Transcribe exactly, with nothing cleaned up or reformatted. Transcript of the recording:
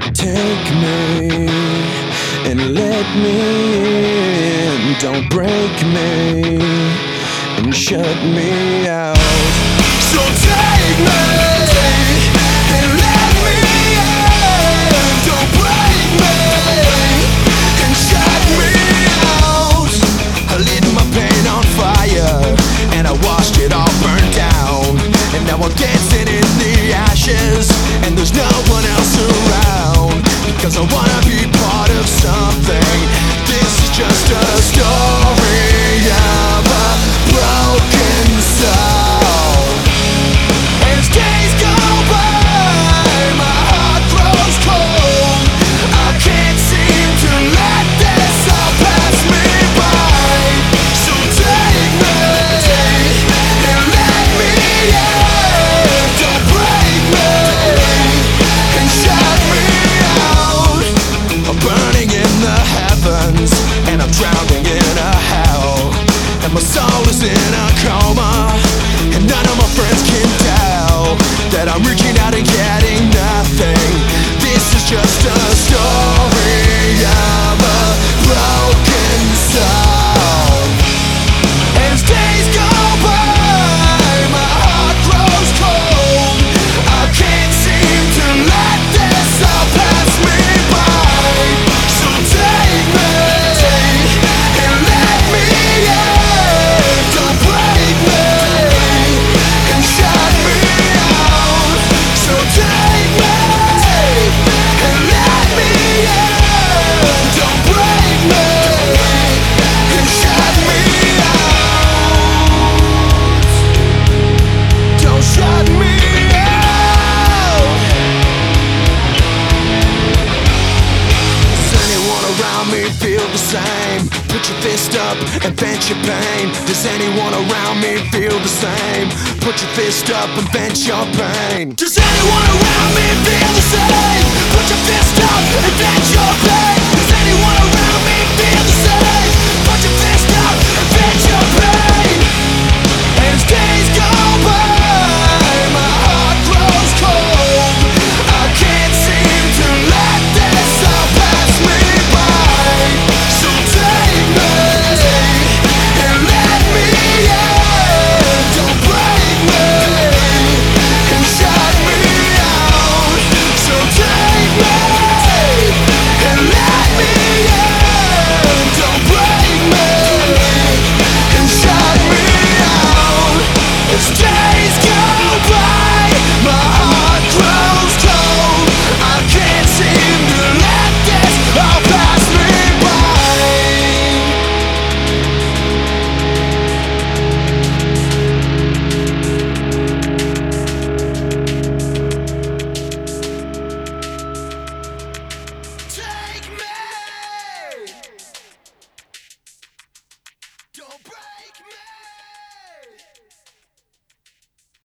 Take me and let me in. Don't break me and shut me out. So take me and let me in. Don't break me and shut me out. I lit my pain on fire and I watched it all burn down. And now I'm dancing in the ashes and there's no one else around. Because I wanna be part of something. This is just a story of a broken soul. As days go by, my heart grows cold. I can't seem to let this all pass me by. So take me and let me in. Don't break me and shut me out. I'm burning in the heavens and I'm drowning in a hell. And my soul is in a coma and none of my friends can tell that I'm reaching out and getting nothing. This is just a story of a broken soul. As days go by, my heart grows cold. I can't seem to let this all pass me by. So take me and let me in. Don't break me and shut me out. So take me and let me in. Don't break me and shut me out. Don't shut me out. Does anyone around me feel the same? Put your fist up and vent your pain. Does anyone around me feel the same? Put your fist up and vent your pain. Does anyone around me